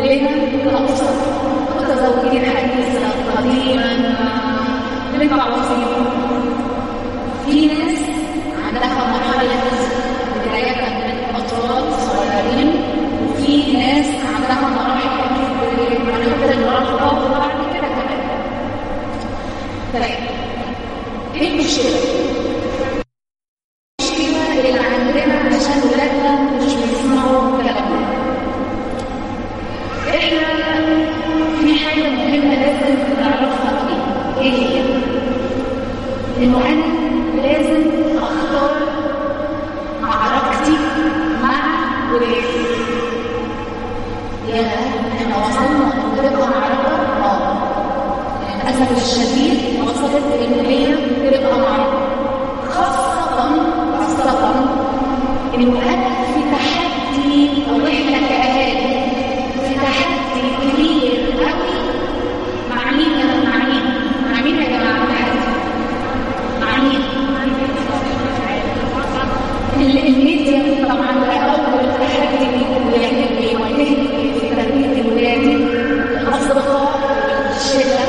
كلنا كأسر متزوجين حديثا قديما بالمعروفين. في ناس عندها مرحلة بداية من أطفال صغيرين، وفي ناس عندها مراحل المراهقة وبعد كده كمان. طيب ايه المشكلة؟ المشكلة اللي عندنا عشان ولادنا مش بيسمعوا كلامنا. احنا في حاجة مهمة لازم نعرفها فيه، ايه هي؟ انه انا لازم اختار معركتي مع ولادي. يا احنا وصلنا لتبقى معركة؟ للأسف الشديد وصلت ان هي تبقى معركة، خاصة انه انا في تحدي، او احنا كأهالي في تحدي كبير قوي. مع مين يا جماعة التحدي؟ مع مين؟ الميديا طبعا ده اول تحدي بيواجهني في تربية الولاد، الاصدقاء، الشلة،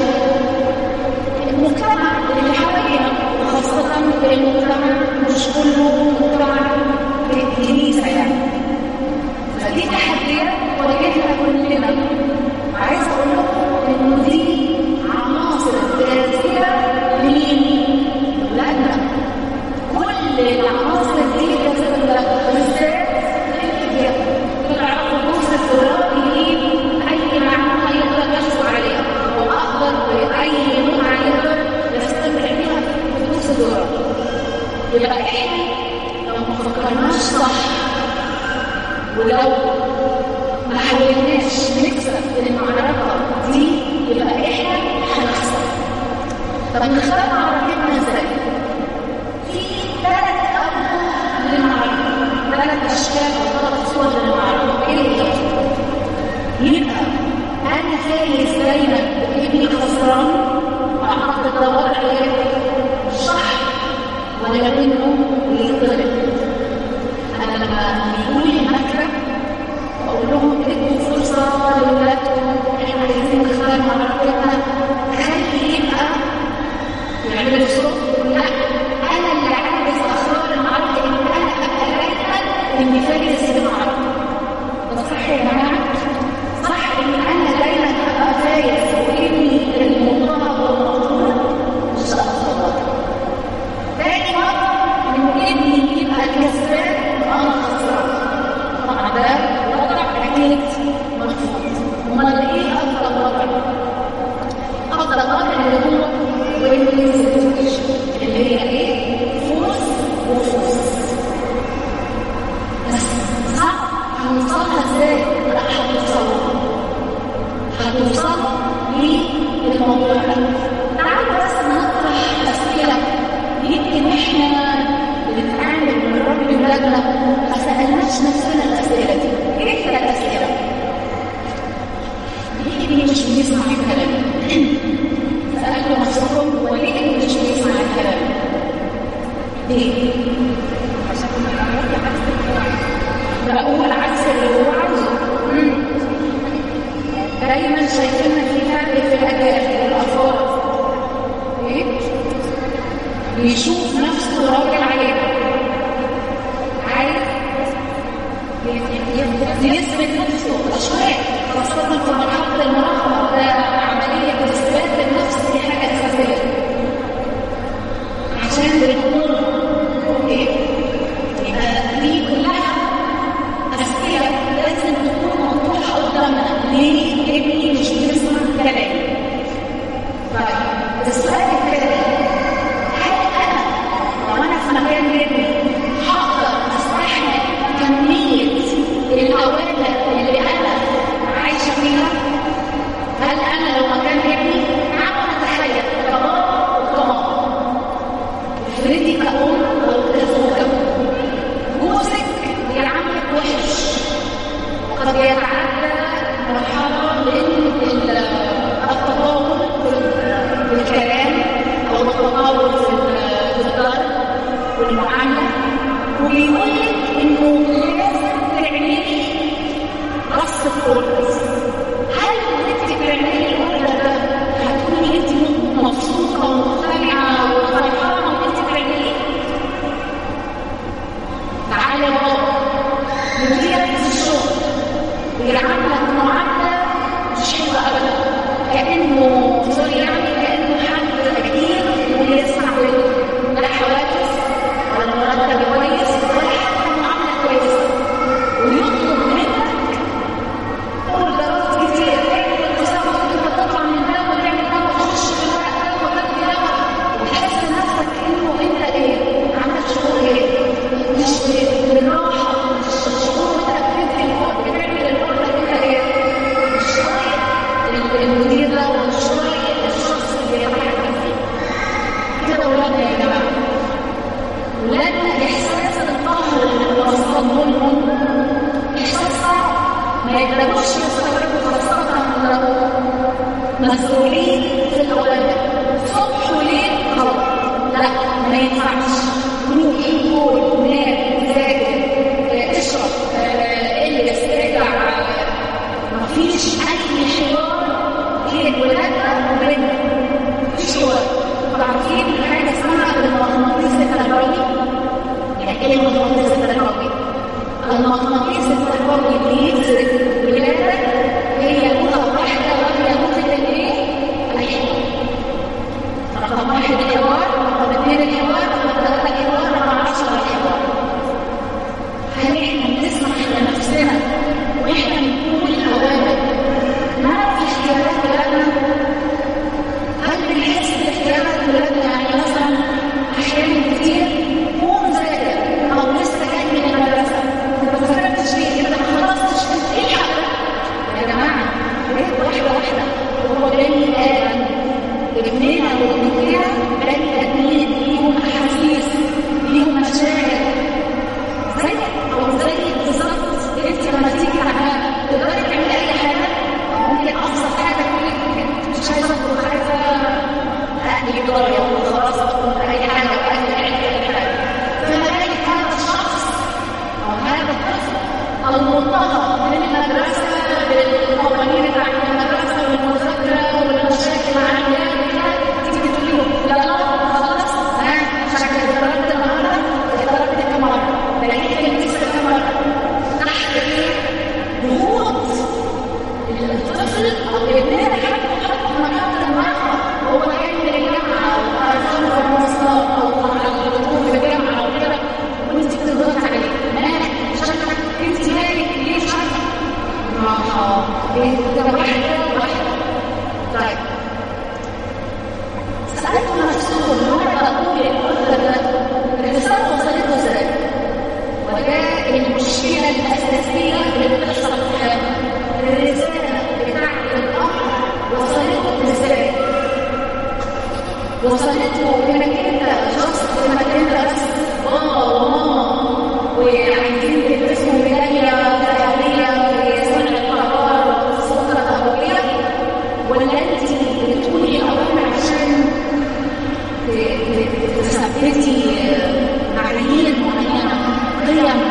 المجتمع اللي حوالينا، وخاصة المجتمع مش كله مجتمع الكنيسة يعني. فدي تحديات واجهها كلنا. عايز اقول لكم ان دي عناصر جاذبة لمين؟ ولادنا. كل العناصر دي جاذبة بالذات للميديا. تعرفوا البوكس الزراعي اي معلومة يقدر يحصل عليها، واقدر باي نوع يقدر يستمر بيها في البوكس الزراعي. يبقى احنا لو ما فكرناش صح، ولو ما حاولناش نكسب المعركة دي، يبقى احنا هنخسر. طب نختار معركتنا ازاي؟ في 3 أوجه للمعركة، 3 أشكال أو 3 صور للمعركة. ايه هي؟ يبقى أنا فايز دايما وابني خسران، وأعتقد ده وضع مش صح، ولا منه يتضرب. أنا لما بيقولي المكتب أقول لهم ادوا فرصة لولادكم، احنا عايزين نختار معركتنا، خلي يبقى يعملوا صوت. لا، أنا اللي عايز أختار المعركة، إن أنا أبقى دايما إني فايز المعركة. ده صح يا جماعة؟ صح إن أنا دايما أبقى فايز، وإني المضطهد والمقهور مش هأخسر. تاني مرة إن ابني يبقى كسبان وأنا خسران. طبعا ده وضع أكيد مرفوض. أمال إيه أفضل وضع؟ أفضل وضع اللي هو win-win situation، اللي هي إيه؟ فوز وفوز. بس صعب. هنوصلها إزاي؟ لا، هتوصل للموضوع ده. تعالوا بس نطرح أسئلة يمكن إحنا بنتعامل بنربي ولادنا ما سألناش نفسنا الأسئلة دي. إيه هي الأسئلة؟ ليه ابني مش بيسمع الكلام؟ سألوا نفسكم هو ليه ابني مش بيسمع الكلام؟ ليه؟ بقول عكس اللي هو عايزه. دايما شايفين في فرق في الأداء في الأطفال. إيه؟ بيشوف نفسه راجل عليه، عايز يثبت نفسه أشوار، خاصة في مرحلة المراهقة. ده عملية إثبات النفس، دي حاجة أساسية عشان بنقول إيه؟ يبقى دي كلها أسئلة لازم تكون مطروحة قدامنا. ليه ابني مش بيسمع كلامي؟ طيب السؤال الثاني، هل أنا لو أنا في مكان ابني هقدر أستحمل كمية الأوامر اللي أنا عايشة فيها؟ هل أنا لو مكان ابني عم أتخيل كبابا وكماما، افرضي كأم أو كزوجة جوزك بيعاملك وحش، وقد يتعدى مرحلة من التطاول بالكلام أو التطاول في الضرب والمعاملة، وبيقول لك إنه لازم تعملي رص الكرز. بيعاملك معامله مش حلوه ابدا، كانه سوري يعني كانه حد كبير ويسمع لا حوافز ولا مرتب كويس ولا حتى معامله كويسه، ويطلب منك اوردرات كتير، انت تسوي انت تطلع من ده وتعمل ده وتخش في الورق ده وتدي ده، وتحس نفسك انه انت ايه عندك شعور ايه مش بالراحه، مش شعور انت بتعمل الاوردر انت ايه مش طايق المدير ده ومش طايق الشخص اللي بيتحكم فيه. كده ولادنا يا جماعه، ولادنا احساس القهر اللي وصلنا لهم احساس صعب ما يقدروش يستوعبوا، خاصه لو مسؤولين في الاولاد صبح وليل غلط، لا ما ينفعش، روح كل نام ذاكر اشرب البس ارجع، مفيش اي حوار بين ولادنا وبيننا، مفيش حوار. عارفين حاجه اسمها المغناطيس التربوي؟ يعني ايه المغناطيس التربوي؟ المغناطيس التربوي بيجذب ولادك هي نقطه واحده وهي نقطه الايه؟ الحوار. رقم 1 الحوار، رقم 2 الحوار، رقم 3 الحوار، رقم 10 الحوار. هل احنا بنسمح لنفسنا واحنا بنقول اوامر نعرف احتياجات ولادنا؟ هل بنحس باحتياجات ولادنا؟ يعني مثلا احيانا كتير قوم ذاكر او لسه جاي من المدرسه انت ما ذاكرتش ليه؟ انت ما خلصتش الحق يا جماعه، واحده واحده، وهو بني ادم، ابننا وابنتنا بني ادمين ليهم احاسيس ليهم مشاعر زي بالظبط. انت لما تيجي تعبانه تقدري تعملي اي حاجه، ممكن ابسط حاجه تقولي مش عايزه اخد حاجه اقلي ضايع وخلاص اخد اي حاجه واقلي اي حاجه، فما بالك هذا الشخص او هذا الطفل المضطهد من المدرسه بالقوانين بتاعت المدرسه والمذاكره والمشاكل مع العيال كده، تيجي تقولي له لا خلاص شكلك ضربت النهارده ضربت كم مره بلاقيك الميسر كم مره تحت ايه؟ ضغوط الطفل او ابننا حتى مكان المرأة وهو جاي من الجامعه او ارقام في المواصلات او على الدخول في الجامعه وكده، وانت بتضغط عليه مالك شكلك انت مالك ليه شكلك راحه ده واحده. طيب سألت نفسكم مرة أقول الأوردر ده الرسالة وصلته ازاي؟ وده المشكلة الأساسية اللي بتحصل في حياتنا، الرسالة بتاعت الأمر وصلته ازاي؟ وصلته إنك أنت شخص، إنك أنت بس بابا وماما وعايزين تدرسوا ميدالية ذهبية في صنع القرار والسلطة الأبوية، ولا أنت بتقولي الأمر عشان تثبتي معايير معينه، قيم،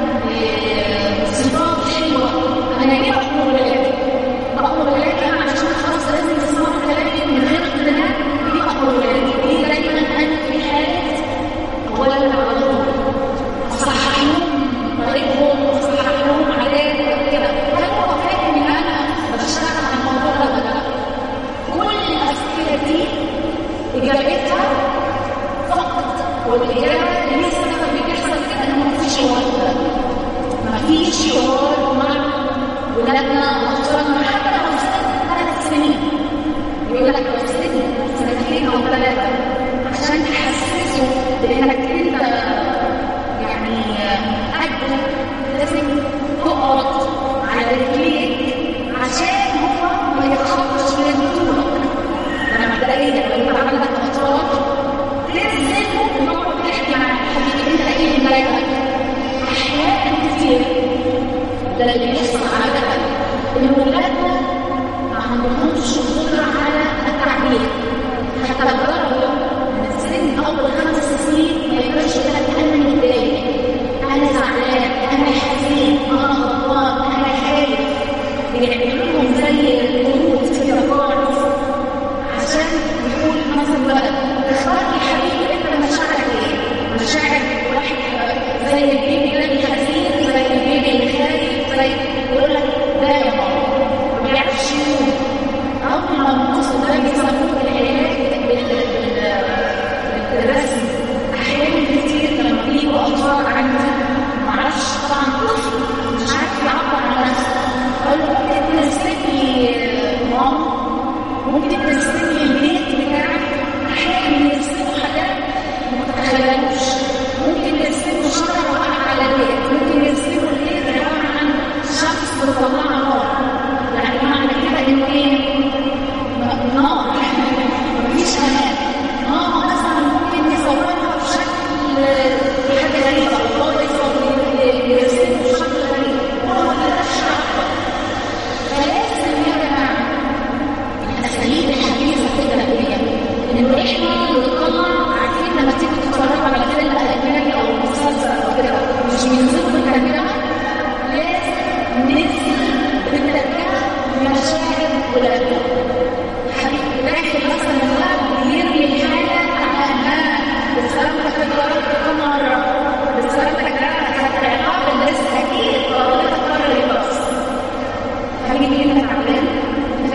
صفات حلوه؟ انا ليه بقول ولادي؟ بقول ولادي انا عشان خلاص لازم تسمعوا كلامي من غير اقتناع، ليه بقول ولادي؟ ليه دايما انا في حاله اولا على طول اصحح لهم طريقهم واصحح لهم عادات كده، هل هو فاهم ان انا بشتغل على الموضوع ده ولا لا؟ كل الاسئله دي اجابتها فقط، والاجابه اللي هي السبب اللي بيحصل كده ان مفيش حوار، مفيش حوار مع ولادنا واطفالنا حتى لو سن 3 سنين. يقول لك لو سن 2 أو 3 عشان تحسسه بانك انت يعني قد لازم تقعد على رجليك عشان هو ما يتخطش من البطوله. انا مبدئيا لما عندك اطفال لازم نقعد نحكي مع حبيبي انت ايه اللي مضايقك. احيانا كتير ده اللي بيحصل عاده ان ولادنا ما عندهمش قدره على التعبير، حتى الضرب من سن اول 5 سنين ما يقدرش يقول انا متضايق، انا زعلان، انا حزين، انا غضبان، انا خايف، بيعملوا لهم زي الورود كده خالص عشان يقول مثلا بقى اختار لي حبيبي انت مشاعرك ايه؟ مشاعر واحد زي البيبي اللي حزين، زي البيبي اللي خايف، زي يقول لك ده يا ماما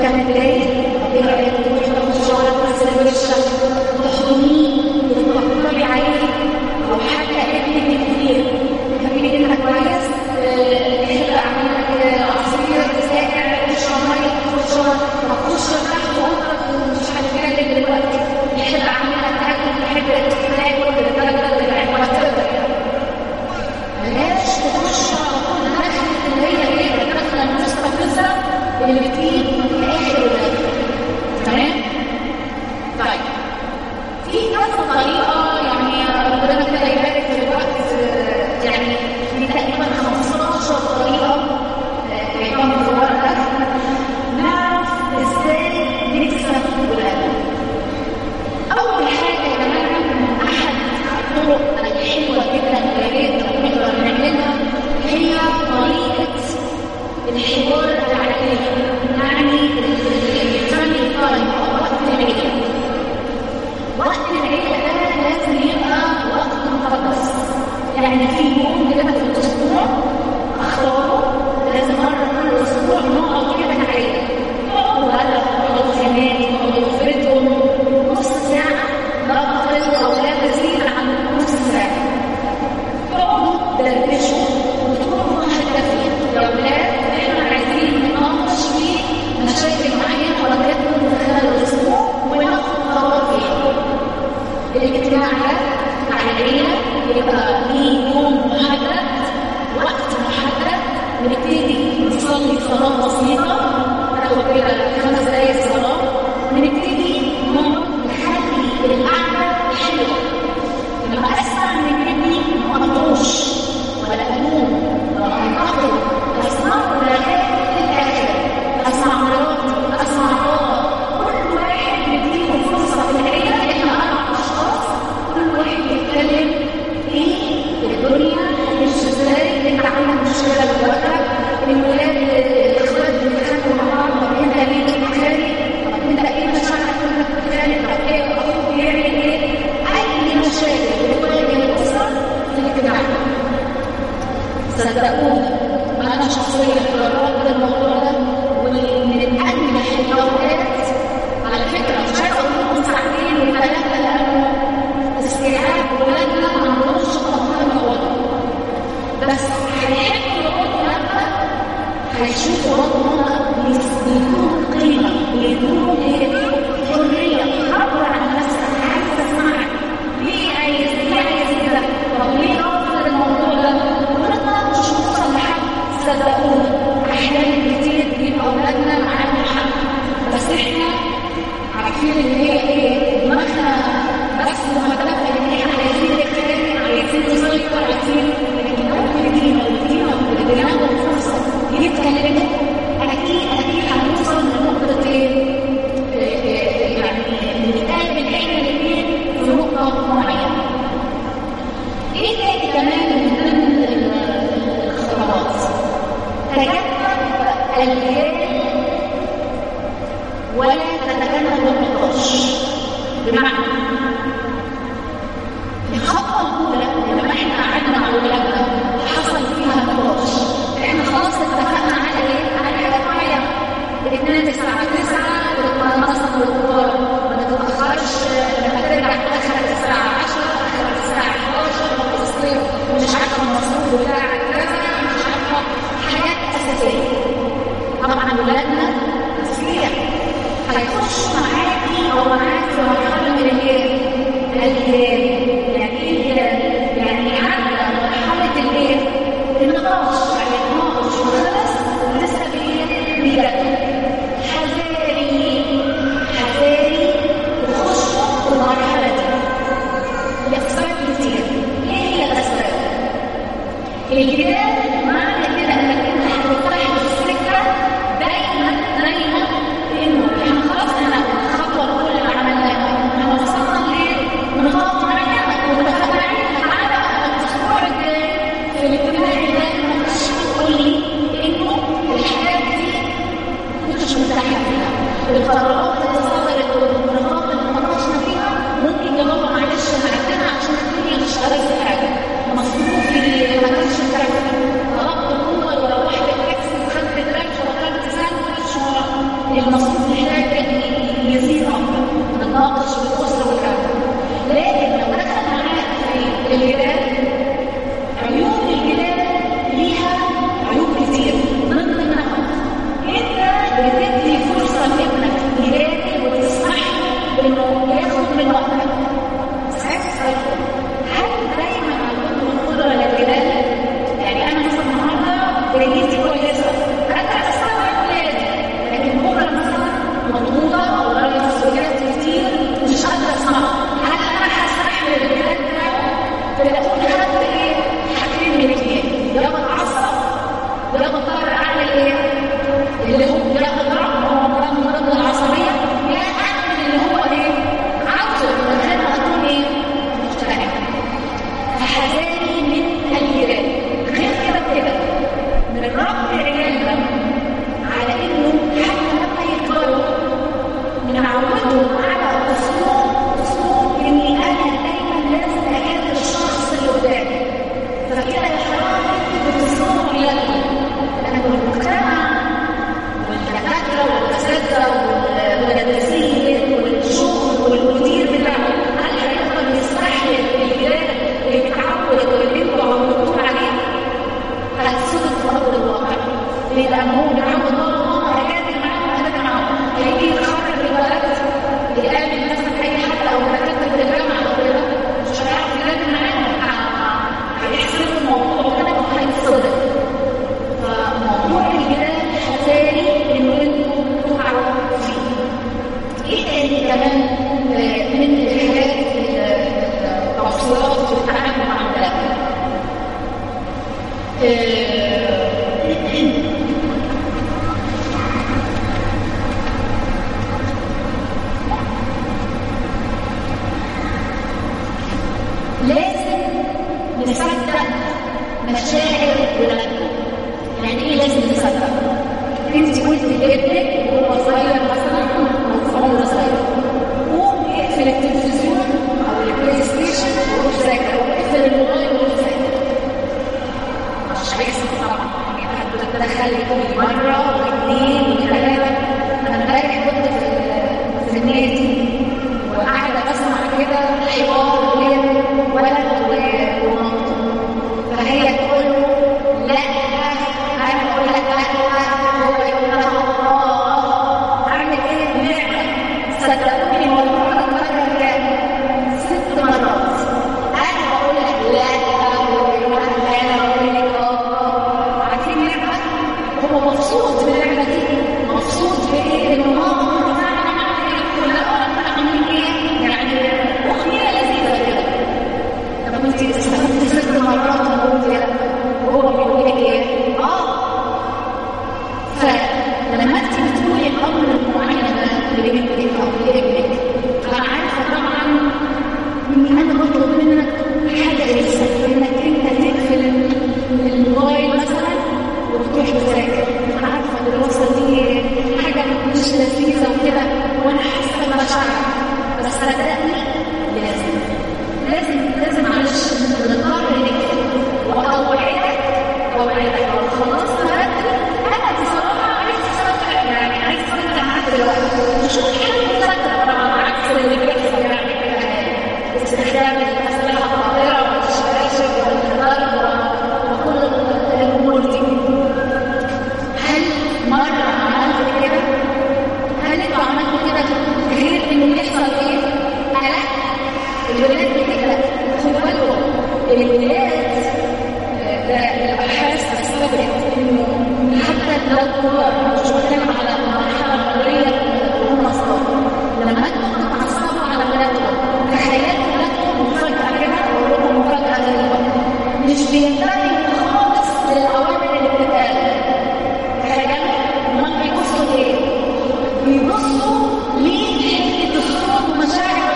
كان بداية ايه رأيك تروحي تاخدي شاور تغسلي وشك وتحضنيه وتطبطبي عليه او حتى ابنك كبير تخليه انك كويس يحب اعمل لك عصير ساقع تشرب ميه تاخد شاور ما تخش تحت وانت مش هتتكلم دلوقتي يحب اعمل لك اكل يحب تاكل بالدرجه اللي بلاش تخش على طول دخلت اللي هي ايه الدخله المستفزه اللي بتجيب في اخر الاخر. تمام؟ طيب في كذا طريقه يعني ربنا كده يبارك في الوقت يعني في تقريبا 15 طريقه بيقام في الورقه نعرف ازاي نكسب ولادنا. اول حاجه يا جماعه من احد الطرق الحلوه جدا اللي نقدر نعملها هي طريقه الحوار العائلي، يعني الفاميلي تايم او وقت العيله. وقت العيله ده لازم يبقى وقت مقدس، يعني في يوم كده في الاسبوع اختاره لازم مره كل اسبوع نقعد كده كعيله، نقعد نقعد في نادي، نقعد في بيتهم نص ساعه، لا تقل او لا تزيد عن نص ساعه. تقعدوا تدردشوا وتكونوا مهدفين يا اولاد احنا عايزين نناقش في مشاكل معينه واجهتكم خلال الاسبوع وناخد قرار فيها. الاجتماع ده مع العيله يبقى ليه يوم محدد، وقت محدد، ونبتدي نصلي صلاه بسيطه ناخد كده 5 دقايق صلاه ونبتدي نخلي القعده حلوه. لما اسمع من ابني ما اقطعوش ولا الوم ولا انتقد، اسمع لغايه الاخر، اسمع مراتي، اسمع بابا، كل واحد نديله فرصه في العيله. احنا 4 اشخاص كل واحد يتكلم ايه الدنيا مش ازاي، انت عندك مشكله دلوقتي، الولاد الاخوات بيتخانقوا مع بعض، طب انت ليه بتتخانق؟ طب انت ايه مشاعرك وانت بتتخانق؟ طب ايه اخوك بيعمل ايه؟ اي مشاكل بتواجه الاسره في الاجتماع. صدقوني انا شخصيا جربت الموضوع ده ومن انجح الاوقات. على فكره مش عايزه اقول لكم 2 و3 ساعات لانه استيعاب ولادنا ما عندهمش تقدير الموضوع، بس هيحبوا يقعدوا لما هيشوفوا ربنا بيكونوا قيمه، بيكونوا حريه، عبر عن نفسك، عايز اسمعك، ليه عايز كده، طب ليه رافض الموضوع ده؟ ونطلع مش نوصل لحد. صدقوني احيانا كتير بيبقى اولادنا معانا حق، بس احنا عارفين ان هي ايه دماغنا بس مهدفه ان احنا عايزين نتكلم، عايزين نسيطر، عايزين، لكن لو اديناهم فرصه يتكلموا اكيد هنوصل لنقطه ايه يعني نتقابل احنا الاثنين في نقطه معينه. ايه تاني كمان من ضمن الخطوات؟ تجنب الجدال ولا تتجنب النقاش. بمعنى الخطوه الاولى لما احنا قعدنا مع ولادنا حصل فيها نقاش، احنا خلاص اتفقنا على ايه؟ على حاجه معينه، الاثنين الساعه 9 تتنصت الكبار، ما تتاخرش، لما ترجع تاخر الساعه 10 اخر الساعه 11، ما تصير مش عارفه المصروف بتاعك كذا، مش عارفه حاجات اساسيه. طبعا ولادنا تسريع هيخشوا معاكي او معاك في مرحله من الجهاد. يعني ايه يعني عدى مرحله الايه؟ النقاش، يعني النقاش وخلص ولسه بيجادل. حذاري تخشوا في المرحله دي لاسباب كتير. ايه هي الاسباب؟ الجدال معنى كده انك انت هتفتح السكه دايما انه احنا خلاص الخطوه الاولى اللي عملناها احنا وصلنا لنقاط معينه واتفقنا عليها. على الاسبوع الجاي في الاجتماع ده ما تخش تقول لي انه الحاجات دي كنتش مرتاحه فيها، القرارات اللي صدرت والنقاط اللي ناقشنا فيها ممكن يا بابا معلش نعدلها عشان الدنيا مش ألذ حاجه، مصروفي ما كانش كافي، طلبت اوبر وروحت التاكسي وخدت دراج وخدت ساندوتش المصروف محتاج ان يزيد اكتر نتناقش في الاسره والكلام. لكن لو دخل معاك في الجيران، عيوب الجيران ليها عيوب كتير، من ضمنها انت بتدي فرصه لابنك جيراني وتسمح له انه ياخد من وقتك. هل دايما عندكم القدره للجيران؟ يعني انا مثلا النهارده جريتي كويسه، انا استوعب ولادي، لكن بكره مثلا مضغوطه ورايا مسؤوليات كتير مش قادره اسمعها. هل انا هستحمل الجيران بتاعه؟ فبقول حد ايه؟ حاجتين من الاثنين، يا بتعصب يا بضطر اعمل ايه؟ اللي هو يا بضرب، هو من ضمن العصبيه، يا اعمل اللي هو ايه؟ عاوزه من غير ما اكون ايه؟ مقتنعه. فحذاري من الجيران. غير كده من رب عيالنا على انه حتى لما يكبروا نعودهم على اسلوب اني انا دايما لازم اكلم الشخص اللي قدامي. فكده يا حرام انتوا بتسمعوا عيالكم، لان المجتمع والدكاتره والاساتذه والمدرسين والشغل والمدير بتاعه هل هيقدر يستحمل الجيران اللي بيتعود واللي انتوا عودتوه عليه؟ هتصدق في ارض الواقع. ليه؟ لان هو بيتعود ماما هيجادل معاهم هيجادل معاهم، هيجي يتخرج الولد يقابل مثلا اي حد او دكاتره في الجامعه او كده مش هيعرف يجادل معاهم، هيحسبوا الموضوع كده وهيتصدق. فموضوع الجيران حذاري انه انتوا تقعوا فيه. ايه تاني كمان من الحاجات التوصيات في التعامل مع البلد؟ لازم نصدق مشاعر ولادنا. يعني ايه لازم نصدق؟ انت قلت لابنك وهو صغير مثلا او في عمر صغير قوم اقفل التلفزيون او البلاي ستيشن وروح ذاكر، او اقفل الموبايل وروح ذاكر. مش هيحصل طبعا. يعني هتدخلي كل مره واثنين وثلاثه. انا امبارح كنت في النادي وقاعده بسمع كده حوار بين ولد ومامته، فهي تقول له لا، انا بقول لك لا، هو يقول لها الله، اعمل ايه؟ نعمه. صدقوني الموضوع اتكرر كام؟ 6 مرات. انا بقول لك لا، هو يقول لها انا بقول لك اه. عارفين نعمه؟ هو مبسوط بالنعمه دي، مبسوط بايه؟ انه ماما فعلا عملت كلها عاملين ايه؟ يعني اغنيه لذيذه كده. طب انت استفدتي 6 مرات وقلتي وهو بيقول لك ايه؟ فلما انت بتقولي الامر المعين ده لبنتك او لابنك، فانا عارفه طبعا اني انا بطلب منك حاجه لسه، انك انت تقفل الموبايل مثلا وتروح تذاكر. انا عارفه الدراسه دي حاجه مش لذيذه وكده وانا حاسه بمشاعر، بس صدقني لازم معلش نضطر نكتب. واوعدك لو خلصنا بدري انا بصراحه عايز استمتع، يعني عايز استمتع معاك دلوقتي. مش كل حاجه مستمتع طبعا، عكس اللي بيحصل يعني كده استخدام الاسلحه الخطيره والشباشب والضرب وكل الامور دي. هل مره عملت كده؟ هل انتوا عملتوا كده غير انه يحصل ايه؟ الولاد بتقلق. خدوا بالكم الولاد ده الابحاث اثبتت انه حتى لو كبار، مش بتكلم على المرحله العمريه وهم صغار، لما انتم بتتعصبوا على ولادكم تخيلوا ولادكم مفاجاه كده، اقول لكم مفاجاه غريبه، مش بينتبهوا خالص للاوامر اللي بتتقال. تخيلوا هم بيبصوا ايه؟ بيبصوا لحته الصوت ومشاعر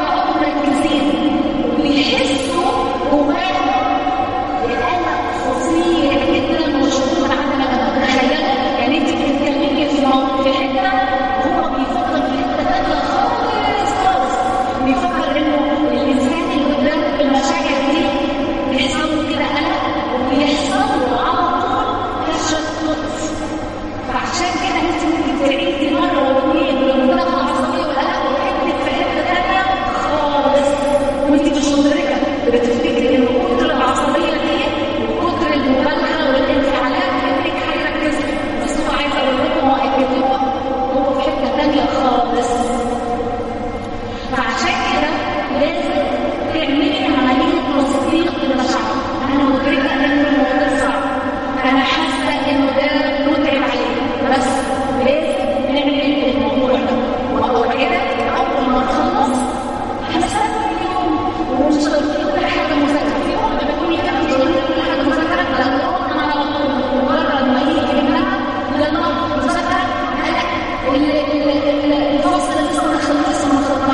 بيحسوا جواهم بقلق فظيع جدا مشهور عندنا. تخيلوا يعني انت بتتكلمي في حته هو بيفكر في حته ثانيه خالص، بيفكر انه الانسان اللي قدامه المشاعر دي بيحصل له كده قلق وبيحصل له على طول تشتت. فعشان كده انت ممكن تعيدي مره الفصل لسه ما خلصش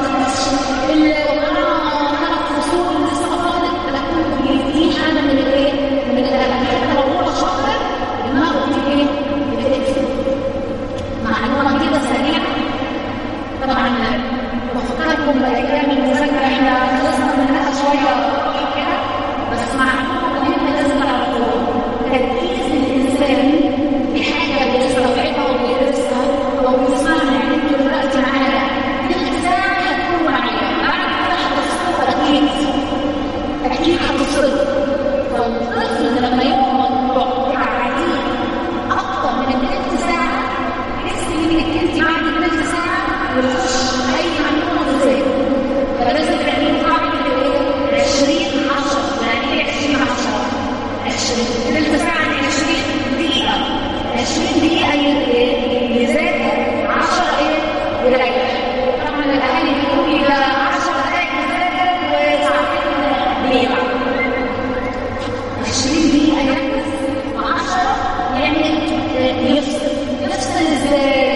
ورانا 3 فصول لسه فاضل، لكن دي حاجه من الايه؟ من الالم. حتى لو هو شاطر دماغه بتيجي بتقفل. معلومه كده سريعه. طبعا بفكركم بايام المذاكره، احنا خلصنا منها شويه كده، بس معلومه مهمه لازم تعرفوها. تركيز الانسان في حاجه بيستوعبها وبيدرسها او بيسمعها، يعني انتوا دلوقتي معانا تلت ساعه هتكونوا معايا، بعد كده هتفصلوا اكيد هتفصلوا. فالطفل لما يقعد عليه اكتر من التلت ساعه يحس انك انت بعد التلت ساعه بتخش اي معلومه ازاي. فلازم تعملوا قاعده الايه؟ 20-10. يعني ايه 20-10؟ 20 تلت ساعه 20 دقيقه، 20 دقيقه يذاكر، 10 يريح. طبعا الاهالي بيقولوا لي 10 دقائق يذاكر وساعتين بيلعب. 20 دقيقه يركز، و10 يعني يفصل ازاي؟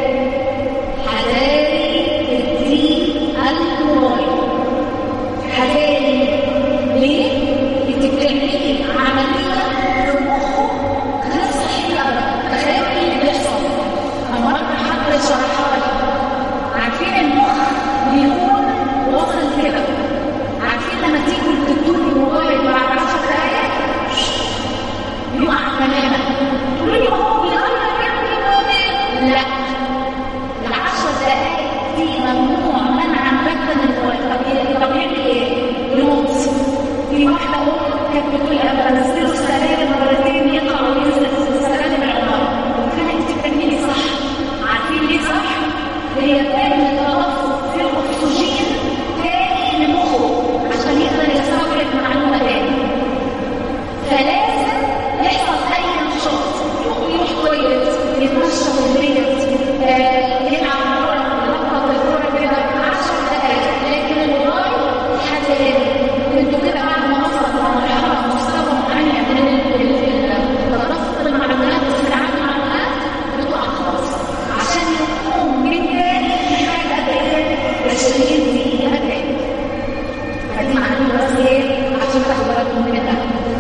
حذاري تدريب الموبايل. حذاري ليه؟ انت بتعملي عمليه في مخه غير صحيه ابدا. تخيلوا ايه اللي بيحصل. انا مره حد شرحها لي. عارفين المخ بيكون واصل كده، عارفين لما تيجوا تدوا الموبايل بعد 10 دقائق يقع تماما. تقولوا لي هو بيغير يعني؟ لا، ال10 دقائق دي ممنوع منعا باتا الموبايل. طب يعمل ايه؟ ينط. في واحده كانت بتقول انا بنزله السلالم مرتين يطلع وينزل السلالم العماره. قلت لها انت بتعملي صح. عارفين ليه صح؟ هي بتعمل تدفق في الاكسجين تاني لمخه عشان يقدر يستوعب معلومه تاني. فلازم يحصل اي نشاط، يروح كويس، يتمشى في البيت، يلعب كوره، ينطط الكوره كده 10 دقائق. لكن الموبايل حذاري. انتوا كده بعد ما وصلت لمرحله مستوى معين من تدفق المعلومات واستيعاب المعلومات بتقع خلاص. عشان يقوم من تاني في حاجه قد ايه؟ 20 دقيقه تاني. فدي معلومه بس ايه؟ عشان تاخدوا بالكم منها.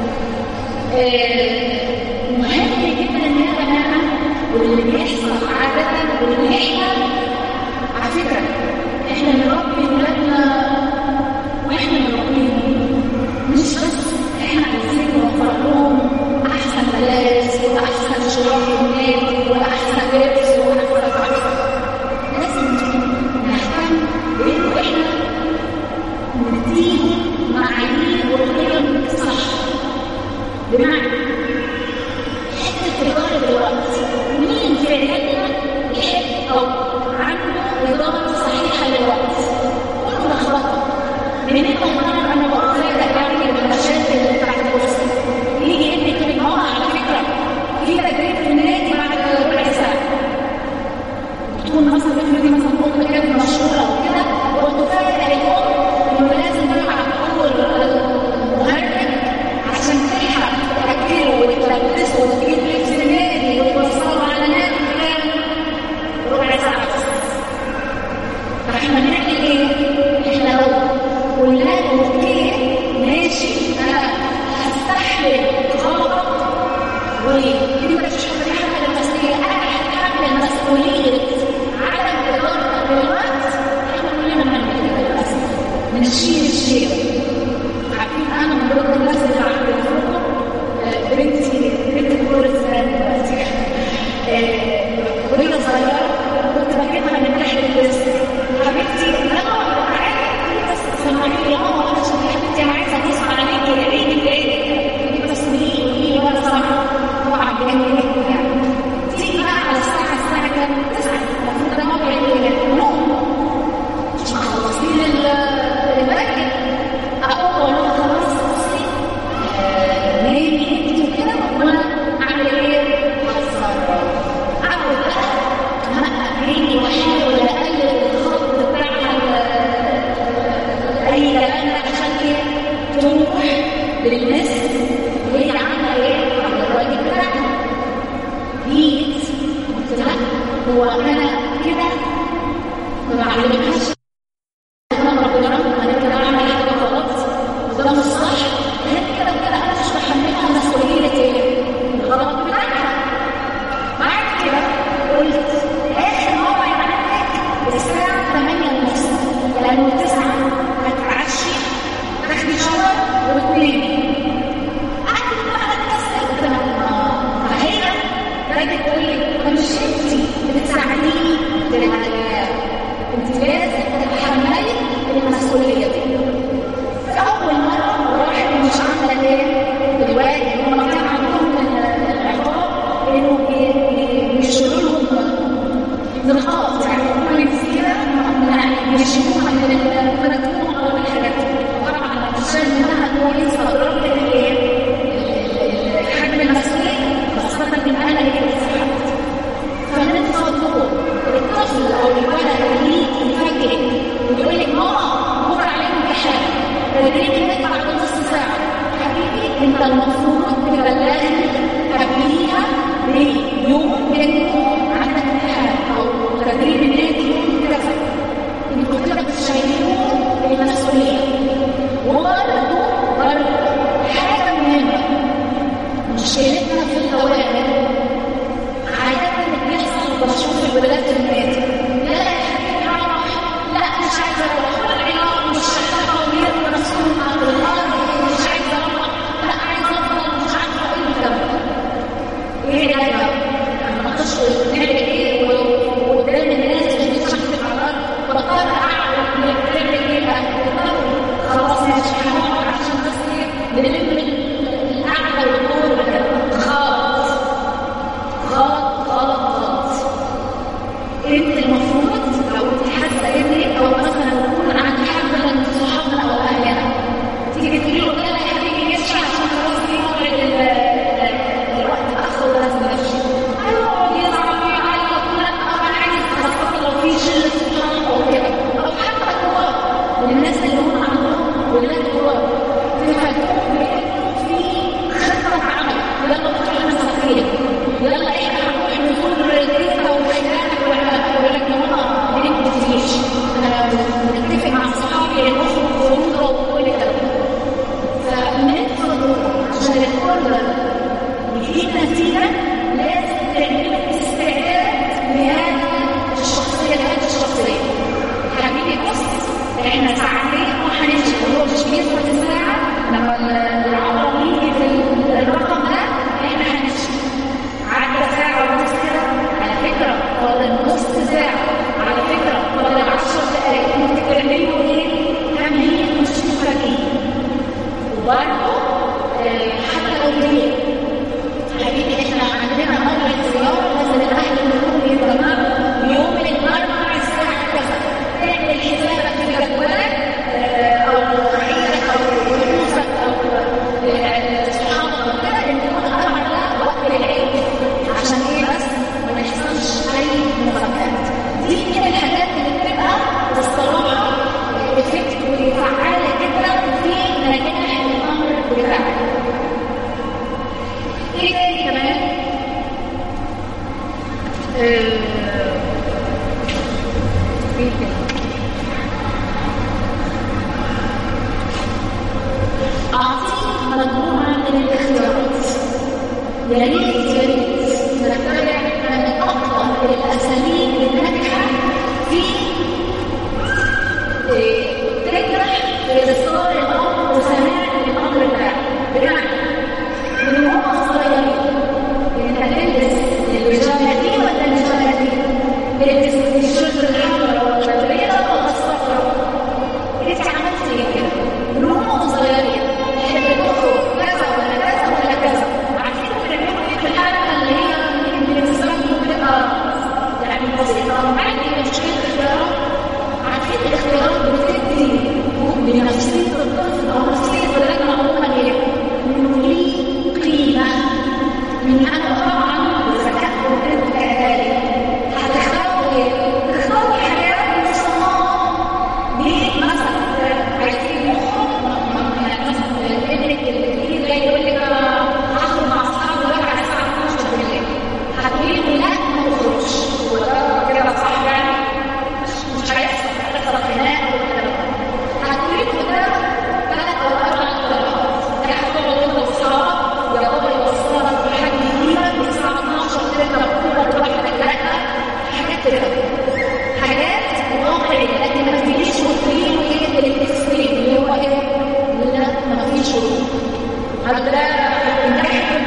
مهم جدا ان يا جماعه واللي بيحصل عاده واللي احنا على فكره احنا نربي ولادنا واحنا بنربيهم، مش بس احنا عايزين نوفر لهم احسن ملابس واحسن شراب ونادي واحسن لبس واحسن عصر. لازم نهتم بانه احنا نديهم معايير وقيم صح. بمعنى حته اداره الوقت. مين في عيالنا يحب او عنده اداره صحيحه للوقت؟ كله لخبطه. من النهار انا بفاجئ يعني بالمشاكل بتاعت الاسره. يجي ابني يقول لي ماما على فكره في تدريب في النادي بعد ربع ساعه. بتكون مثلا ابني مثلا ام كانت مشهوره وكده، وتفاجئ الام انه لازم يلعب اول مهرج عشان تلحق تاكله وتلبسه وتجيب لبس النادي وتوصله على نادي كام؟ ربع ساعه بس. فاحنا بنعمل ايه؟ احنا لو قلنا له اوكي ماشي انا هستحمل غلط وانت مش هتتحمل المسؤوليه، انا هتحمل مسؤوليه عدم ادارتك للوقت. احنا كلنا بنعمل كده بس بنشيل الشيء. عارفين انا من ضمن الناس اللي عندهم بنتي كبرت دلوقتي وهي صغيره كنت بجيبها من تحت الدرس. حبيبتي انا بس سمعتي يا ماما انا شوفي حبيبتي انا عايزه تسمع عليكي عيدي بايدك بس ليه وانا صراحه طبعا بجنن يعني. تيجي بقى على الساعه كام؟ 9 المفروض ده موعد النوم. مش مخلصين الواجب. اقول لها خلاص بصي نامي انت وكده وانا اعمل ايه؟ هتصرف. اقعد بقى امقق عيني واحاول اقلل الخط بتاعها اي كلام عشان ايه؟ تروح للناس وهي عامله ايه؟ عامله الواجب بتاعها. جيت قلت لها هو انا كده ما بعلمهاش ربنا انا كده بعمل حاجه غلط وده مش صح، هي كده كده انا مش بحملها مسؤوليه الغلط بتاعها. بعد كده قلت اخر مره يعلمك الساعه 8:30 لانه 9 هتعشي تاخدي شاور وتنامي. قعدت بقى اتكسر كده فهي بدات تقول لي مش انت بتساعديني انت لازم تتحملي المسؤوليه دي. في اول مره راحت مش عامله ايه دلوقتي هم كان عندهم العقاب انه بيشيلوا لهم نقاط يعني كل جزيره يعني بيشيلوها من البلكونه او الحاجات دي. طبعا عشان انها كويسه ضربت حجم المسؤوليه خاصه من انا اللي اتسحبت. فمن فضلكم الطفل او الولد اللي يفكر ويقول لك ماما بكره عليك امتحان تدريب انك بعد نص ساعه، حبيبي انت المفروض تبلغني قبليها بيوم بانه عندك امتحان او تدريب النادي يوم كذا. انتوا كده بتشيلوا المسؤوليه. وبرضه حاجه مهمه، مشكلتنا في الاوامر عادة بيحصل بشوف الولاد النادي لا يا حبيبي روح، لا مش عايزه اروح، العيال مش شغاله ويرموا نفسهم على الارض، مش عايزه اروح، لا عايزه افضل مش عارفه ايه الكلام. ايه يا جماعه؟ انا هتشغل نعمل ايه وقدام الناس مش بتشخص على الارض بضطر اقعد نعمل ايه بقى؟ خلاص ماشي هنقعد عشان بس ايه نلم القعده والدور خالص غلط غلط غلط. انت المفروض لو انت حاسه انك او مثلا نكون عند حد من صحابنا او اهلنا تيجي تقولي له لا يا حبيبي نمشي عشان خلاص في موعد الوقت اخر لازم نمشي. ايوه يزعل ويعيط لا انا عايز خاصه لو في شله صحاب او كده او حتى كبار من الناس اللي هم عندهم ولاد كبار تفاجئوا بانه في خطه عمل يلا نطلع مسافرين يلا احنا هنروح نزور الرياضه وخلانك ويقول لك يا ماما ما نكتفيش انا بنتفق مع صحابي نخرج ونضرب وكل كده. فنفضل عشان الكل يجيب نتيجه لازم تعملوا استعداد لهذه الشخصيه. حبيبي بص احنا ساعتين وهنمشي وهو مش بيثبت الساعه لما العمر يجي في الرقم ده احنا هنمشي. عدى ساعة ونص كده على فكرة فاضل نص ساعة على فكرة فاضل 10 دقايق انت بتعملوا ايه؟ تمهيد مش مفاجئين. وبرضه حتى لو ليه حبيبي احنا عندنا موعد زيارة لازم الاهل كلهم يتجمعوا يوم الاربع الساعة كذا. تعمل حسابك في جدولك او عيلك او فلوسك او صحابك وكده ان يكون الاربع ده وقت للعيد عشان ايه بس ما يحصلش اي مفاجآت. دي من الحاجات اللي بتبقى بصراحه افكت وفعاله جدا في نجاح الامر بتاعك. ايه تاني كمان؟ ايه تاني؟ اعطيه مجموعه من الاختيارات. يا ريت نتبع من اكثر الاساليب الناجحه في تنجح في اصدار الامر وسماع الامر بتاعك. بمعنى من هم صغيرين انت تلبس البيجامه دي ولا البيجامه دي؟ تلبس الشورت الحمراء ولا البيضاء ولا الصفراء؟ انت عملت ايه كده؟ من هم صغيرين تحب تخرج كذا ولا كذا ولا كذا؟ عارفين بتعملوا ايه في الحاله اللي هي بالنسبه لكم بتبقى يعني بسيطه عادي مش اختيارات. عارفين الاختيارات بتدي لنفسيه الطفل او نفسيه الولاد عموما ايه؟ انه ليه قيمه. من انا طبعا بذكاء وبنت كذلك هتختاروا ايه؟ تختاروا هل ده ينجح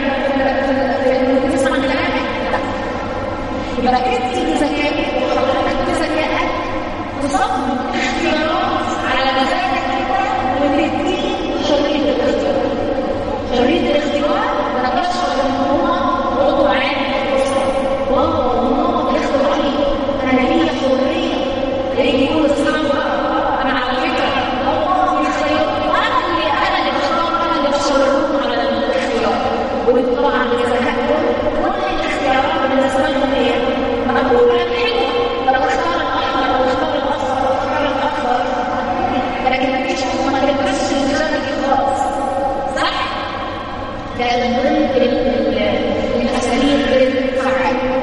في تسمع كلامك؟ لا. يبقى انت بذكائك وحضرتك بذكائك تصمم اختيارات على مزاجك كده وتديك حريه الاختيار. حريه الاختيار انا بشعر ان هو عضو عام في الاسره. وهو بياخدوا رايي انا ليا حريه يجي يقول اصحابي انا على فكره هو بيخيرني انا اللي بختار انا اللي بشرهم على الاختيار. وطبعا بذكائكم كل الاختيارات بالنسبه لهم هي مقبوله حلوه. لو اختار الاحمر او اختار الاصفر او اختار الاخضر لكن مفيش ما تلبسش الجزء خالص. صح؟ ده من ضمن الاساليب الفعاله.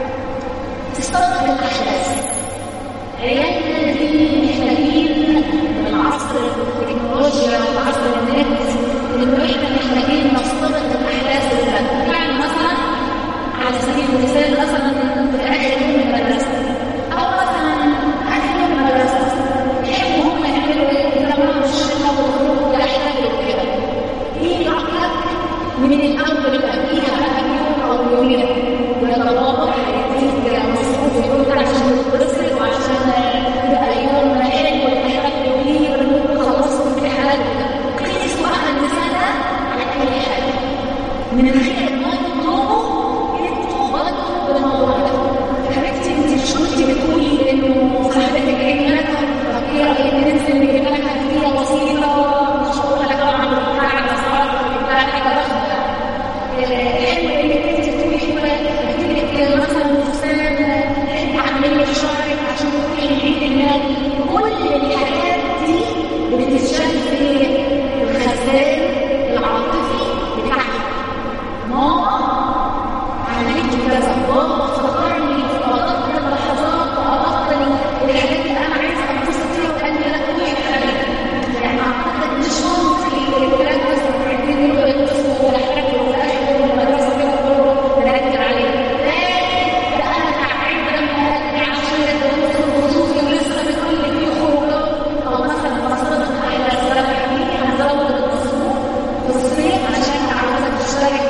تستغرق الاحداث. عيالنا دي محتاجين من عصر التكنولوجيا وعصر النت انه احنا محتاجين نستغرق الاحداث اللي يعني مثلا على سبيل المثال مثلا اخر يوم المدرسه او مثلا اخر يوم المدرسه يحبوا هم يعملوا ايه؟ يجمعوا الشله ويخرجوا يحتفلوا كده. ايه عقلك من الاول قبليها بقى يوم او يومين ويتواضع هيديك مصروف يقول ده عشان تتبسط وعشان يبقى يوم حلو وتحتفلوا بيه وخلصوا امتحانات. قيس بقى المثال ده على اي حاجه من غير ما تطلبوا برضه بالموضوع ده. حبيبتي انت مش كنتي بتقولي انه صاحبتك عيد ميلادها طب ايه رايك ننزل نجيب لها هديه بسيطه مش هقول لك طبعا بتاع الاسعار بتاع حاجه ضخمه. حلو انك انت تقولي شويه اكتبي مثلا فستان اعمل لك شعرك عشان تروحي عيد الميلاد. كل الحاجات دي بتتشال في الخزان العاطفي بتاعها. ماما عملت كذا بابا افتكرني في أدق اللحظات وأدق الحاجات اللي أنا عايزة أنبسط فيها وقال لي لا قولي يا حبيبي. يعني أعتقد مش منطقي الولاد بس عايزين يقولوا يتصلوا ولا حاجة وفي آخر يوم المدرسة كده كله بنركز عليه. ده أنا تعبت لما قال لي عشان الدروس وخصوصي ولسه بتقول لي في خروجات أو مثلا مصادر أحداث ولا حبيبي هنزود التصوير في الصيف عشان عاوزة تشترك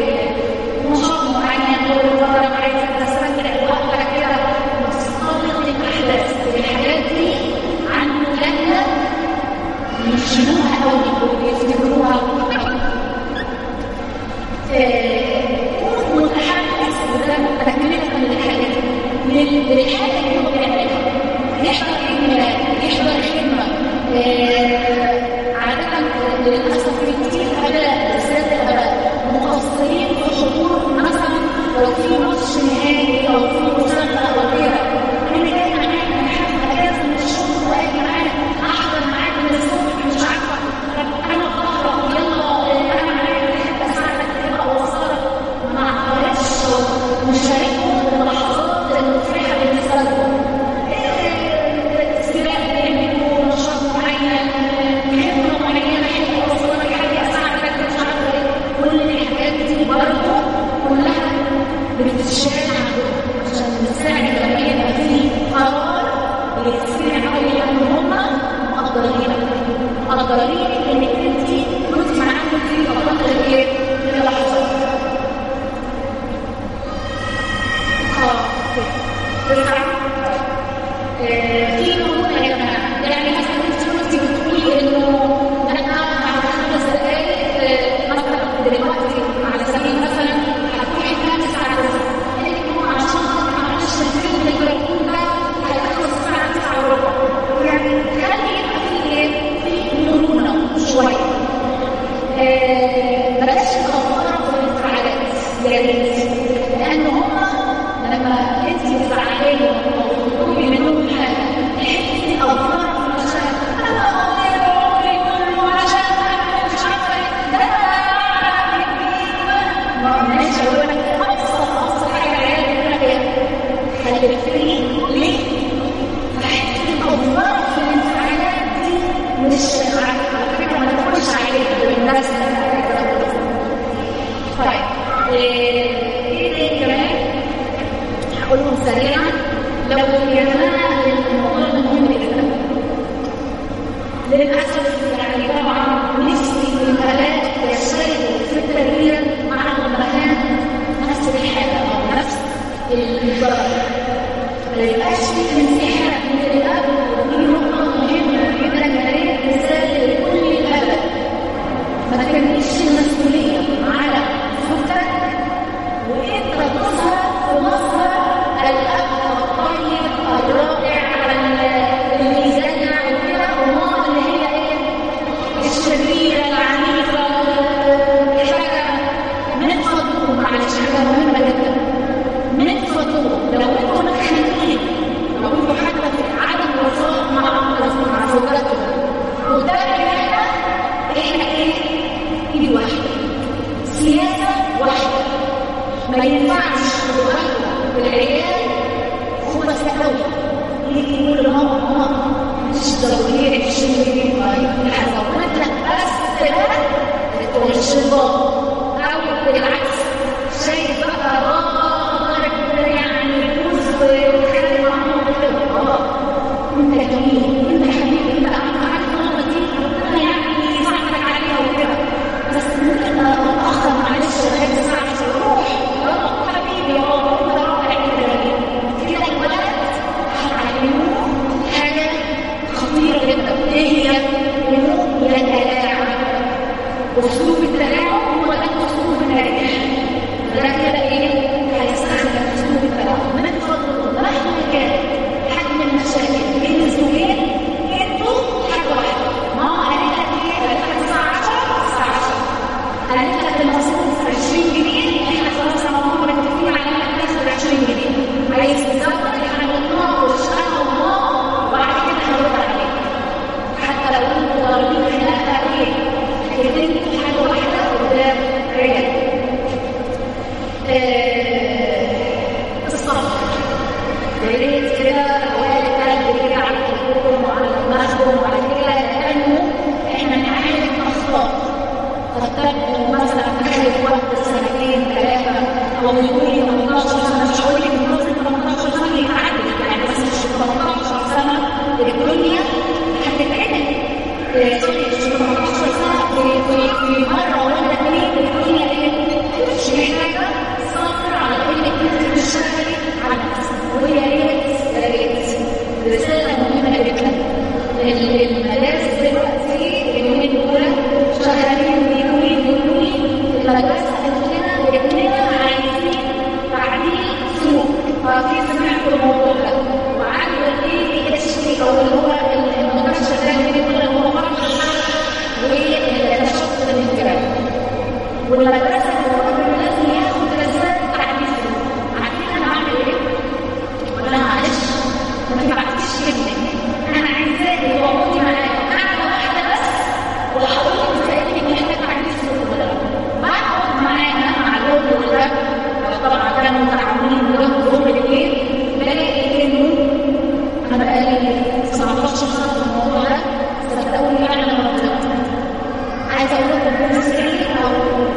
نشاط معين ولا عايزة تستمتع بوقتها كده. نستغرق الأحداث الحاجات دي عن ولادنا يشيلوها قوي ويفتكروها. كون متحمس وده تكملة من الحاجات للحاجة اللي هو بيعملها. يحضر عيد ميلاد يحضر خدمة. عادة للأسف في كتير آباء بالذات الآباء مقصرين في حضور مثلا لو في ماتش نهائي او في مسابقه او غيرها. انا جاي معاك من حفله اجازه من الشغل واجي معاك احضر معاك من الصبح مش عارفه انا بقرا يلا انا معاك بحب اساعدك كده اوصلك. ما اعرفش مشاركهم باللحظات المفرحه بالنسبه لهم. سباق بيعملوا نشاط معين خدمه معينه حلوه اوصلك حاجه اساعدك مش عارفه ايه. كل الحاجات دي برضه كلها بتتشال عندهم عشان نساعد لما يبقى في قرار بيتسمع قوي لان هم مقدرين انك انت كنت معاهم في فتره ايه؟ من اللحظات. في موضوع يا جماعه يعني مثلا انت كنت بتقولي انه انا بعد 5 دقائق مثلا دلوقتي على سبيل مثلا هتروحي تنامي الساعه 9 عشان معلش الفيلم الكرتون ده هيخلص الساعه 9 وربع. يعني خلي يبقى في ايه؟ في مرونه شويه. بلاش تفكروا في الانفعالات يا ريت لان هم لما انت تزعلي او تطلبي منهم حاجه تحسي او تعرف المشاعر انا قضيت عمري كله عشان مش عارفه ده ماشي اقول لك ابسط حاجه عيالي يقول لك ايه؟ خلي بالك ليه؟ فحسي او تعرف الانفعالات دي مش على فكره ما تدخلش عليك بالناس. طيب ايه كمان هقولهم سريعا. لو يا جماعه الموضوع مهم جدا للاسف يعني طبعا نفسي الالات تشترك انسحاب من الاب، ودي نقطه مهمه جدا يا ريت رساله لكل الاباء. ما ترميش المسؤوليه على زوجتك وانت تظهر في مظهر الاب الطيب الرائع الميزانه وكده، وماما اللي هي ايه؟ الشريره العنيفه. حاجه من فضلكم، معلش حاجه مهمه جدا، من فضلكم لو انتم متخانقين، لو انتم حتى في عدم وفاق مع زوجاتكم قدام العيله، احنا ايه؟ ايد واحده، سياسه واحده. ما ينفعش الولد والعيال هما سألوا يجي يقول لماما ماما مش ضروري عشان يجي هزود لك بس ده الشيطان، او بالعكس شايف بقى بابا يعني يفوز ويتخانق مع ماما كده. انت جميل، انت حبيبي، انت عارف ماما دي ربنا يعني يساعدك عليها وكده، بس ممكن اتاخر معلش لغايه الساعه 10 روح حبيبي يا بابا انت رائع كده. الولد هتعلموه حاجه خطيره جدا، ايه هي؟ انه يتلاعب. اسلوب التلاعب هو ده اسلوب النجاح. ده كده ايه؟ هيستخدم اسلوب التلاعب. من فضلكم مهما كان حجم المشاكل بين الزوجين، انتوا حاجه واحده. ماما قالت لك ايه؟ قالت لك الساعه 10 الساعه 10، قالت لك المصروف 20 جنيه، احنا خلاص يا ماما متفقين على انك تاخد 20 جنيه، عايز تزود احنا هنتناقش انا وماما وبعد كده هنرد عليك. حتى لو انتوا ضاربين خناقه ايه؟ لكن انتوا حاجه واحده قدام عيالكم. الصبر يا ريت كده اوائل القلب كده على قلوبكم وعلى دماغكم وعلى كده، لانه احنا نعالج اخطاء قد تبدو مثلا تخلف وقت سنتين ثلاثه، او يقول لي 18 سنه، مش هقول لك من 18 سنه يتعدل يعني، بس مش 18 سنه الدنيا هتتعدل. سوري مش 18 سنه في مره ولا اثنين الدنيا ايه؟ مش محتاجه صبر على انك انت تشتغلي على نفسك. وهي ريت رساله مهمه جدا. المدارس دلوقتي اليومين دول شغالين بيقولوا لي المدرسه ابننا عايزين تعديل سلوك. فاكيد سمعتوا الموضوع ده، وعندنا ايه HT او اللي هو المنتشر ده اللي بيقول ان هو فرق الحركه والتشتت الانفرادي. والمدرسه بتقول لازم ياخد جلسات تعديل سلوك. عارفين انا هعمل ايه؟ ولا معلش ما تبعتيش ابنك، انا عايزاه يقعدي معايا قعده واحده بس وهقول لك ازاي ابنك محتاج تعديل سلوك ولا لا. بقعد معانا مع الام والاب، طبعا كانوا متعاونين هم الاثنين، بلاقي انه انا بقالي 19 سنه في الموضوع ده، صدقوني يعني انا ما بطلت. عايزه اقول لكم 90 او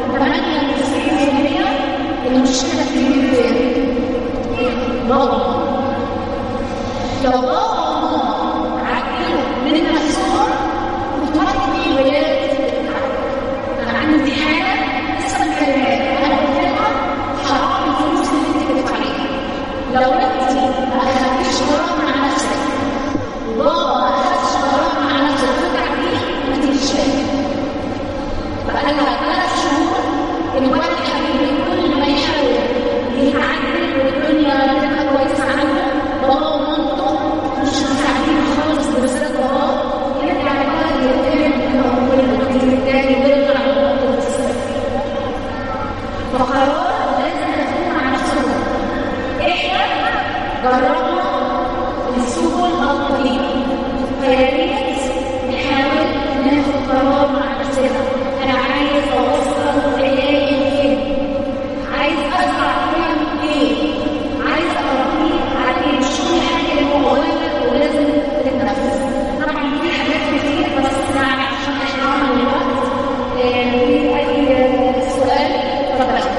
98% المشكله في مين؟ بابا. لو بابا وماما عدلوا من نفسهم وتودي ولاد. انا عندي حاله لسه مكلماك، انا قلت لها حرام الفلوس اللي انت بتدفعيها. لو انت ما اخدتيش قرار مع نفسك وبابا ما اخدش قرار مع نفسك وتدفعيه، ما تجيش فاهم. بقالها 3 شهور الولد حبيبي كل ما يحاول يتعدل والدنيا تبقى كويسه عنده، بابا ومامته مش مساعدين خالص، بالذات بابا يرجع بقى يتكلم من اول الجزء الثاني ويرجع لنقطه الصفر. فقرار لازم تكون مع نفسهم. احنا جربنا السبل الطويله، فيا ريت نحاول ناخد قرار مع نفسنا. انا عايز اوصل عيالي لفين؟ عايز ازرع فيهم ايه؟ عايز اربيه على ايه؟ مش كل حاجه اللي هو ولد ولازم تتنفذ. طبعا في حاجات كتير بس يعني عشان احترام للوقت. في اي سؤال؟ اتفضل.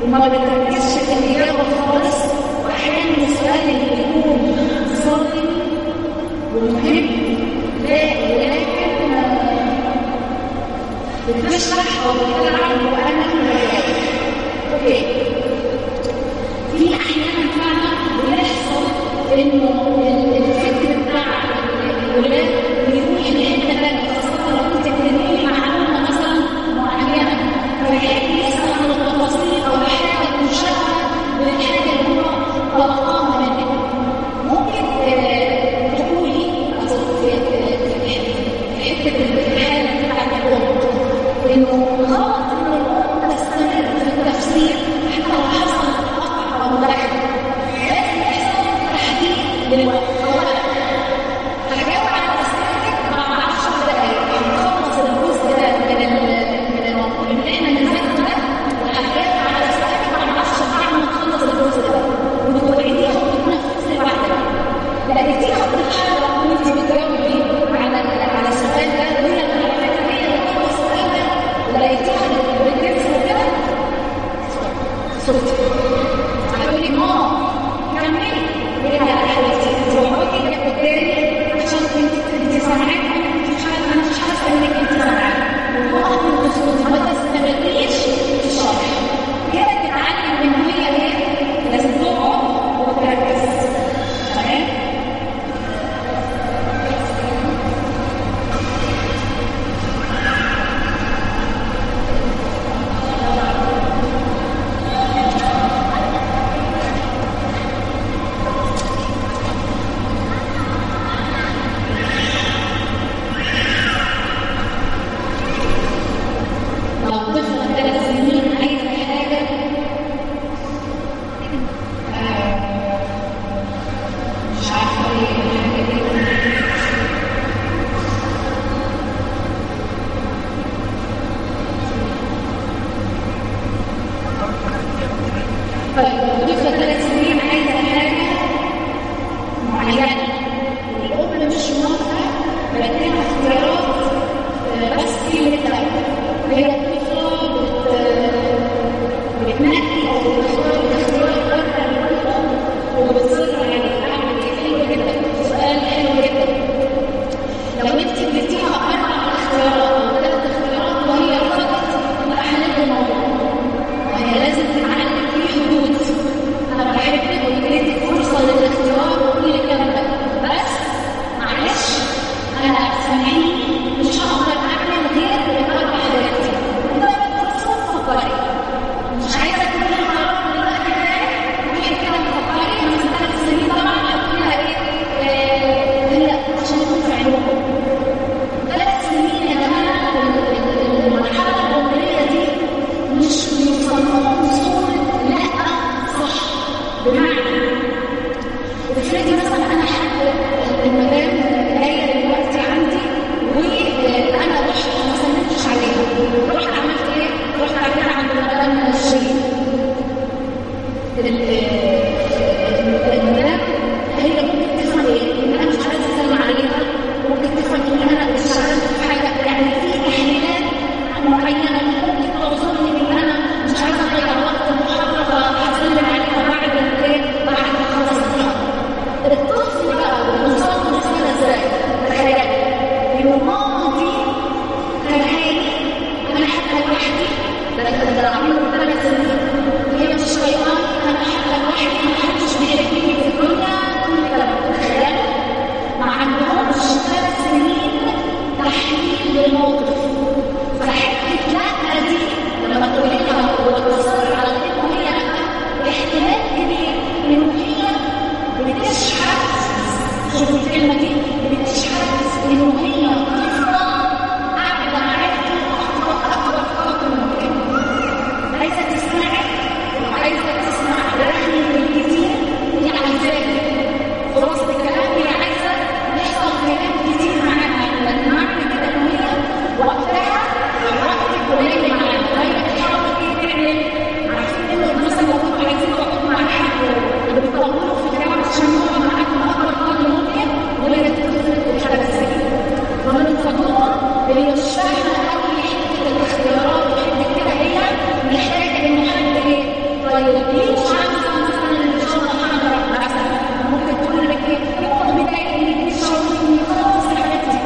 وما بتركزش في الإجابة خالص، وأحيانا السؤال اللي بيكون صادم ومهم ولكن بتشرح أو بتلعب وأنا أوكي. في أحيانا فعلا بيحصل إنه الفكر بتاع الولاد بيروح لحتة تانية، خاصة لو كنت بتنقلي معلومة مثلا معينة فيحب يسأل عن التفاصيل أو حاجة مشابهة بالحاجة اللي هو طلقاها منك. ممكن تقولي في حتة الحالة بتاعت الأم إنه غلط إن الأم تستمر في التفسير حتى لو حصل قطع أو مداخلة، لازم يحصل تحديد للوقت. هجاوب على أسئلتك بعد 10 دقايق، هنخلص الجزء ده من الموضوع اللي احنا نزلنا ده، وهجاوب على أسئلتك بعد 10 بعد ما نخلص الجزء ده، وتوعديها وتتنفسي بعد كده. لأن دي أكتر حاجة وأنت بتجاوبي على السؤال ده، وهي الفكرة هي اللي بتقول السؤال ده لقيتيها بتنسى كده صوتي هتقولي كملي يا حبيبتي تقعدي قدامي عشان انت سامعاكي، انا مش حاسه انك انت سامعاكي، وتقفي وتسكتي ما تستمريش في الشرح كده. تتعلم ان هي ايه، لازم تقعد وتركز. تمام؟ دي مش عارفه مثلا الشنطه حمراء مثلا ممكن تقول لك ايه يقعد مضايق ان دي شاورني خلاص يا حبيبتي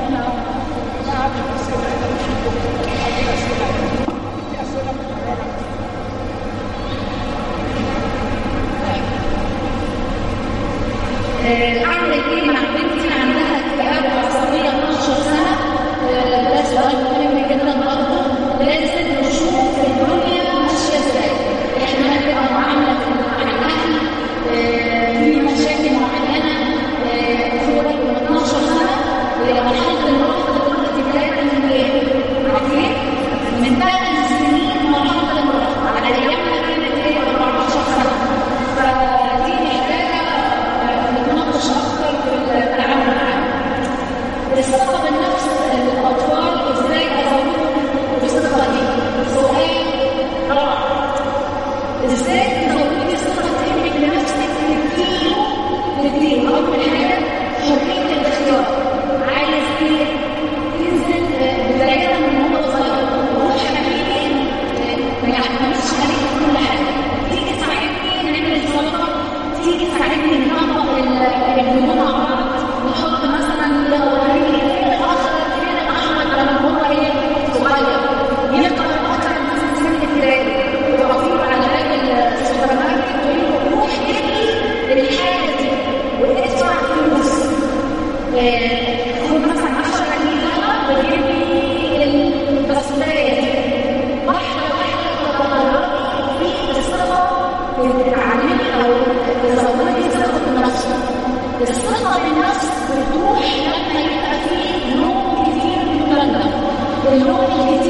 عامله ايه مع بنتي عندها اكتئاب وعصبيه 12 سنه ده سؤال مهم جدا برضه لازم نشوف الدنيا ماشيه ازاي احنا هنبقى معامله مع الاهل في مشاكل معينه فوق من 12 سنه الى مرحله المراهقه دلوقتي بدايه من ايه؟ عارفين؟ من 8 سنين مرحله المراهقه على ايامنا كانت ايه 14 سنه فدي محتاجه نتناقش اكثر في التعامل معاها. الثقه بالنفس للاطفال ازاي ازودهم بالثقه دي؟ سؤال رائع. ازاي تزودي ثقه ابنك بنفسك تديله اول حاجه حريه الاختيار. عايز ايه؟ تنزل بدايه من وهو صغير روح حبيبي ما يعتمدش عليك في كل حاجه. تيجي تساعدني نعمل سلطه، تيجي تساعدني نطبق الهدوم مع بعض، نحط مثلا لو الفين الاخضر الفين الاحمر لما هو ايه صغير يقرا الاخر مثلا سنه ابتدائي وتقفيله على باب السوبر ماركت تقول له روح ابني الحاجه دي وادفع فلوس خد مثلا 10 جنيه وجيب لي البسكوتايه دي واحده واحده تدربي في الثقه بتتعلمي او تزودي ثقه بالنفس. الثقه بالنفس بتروح لما يبقى فيه نوع كتير من الكلام ده. النوع الكتير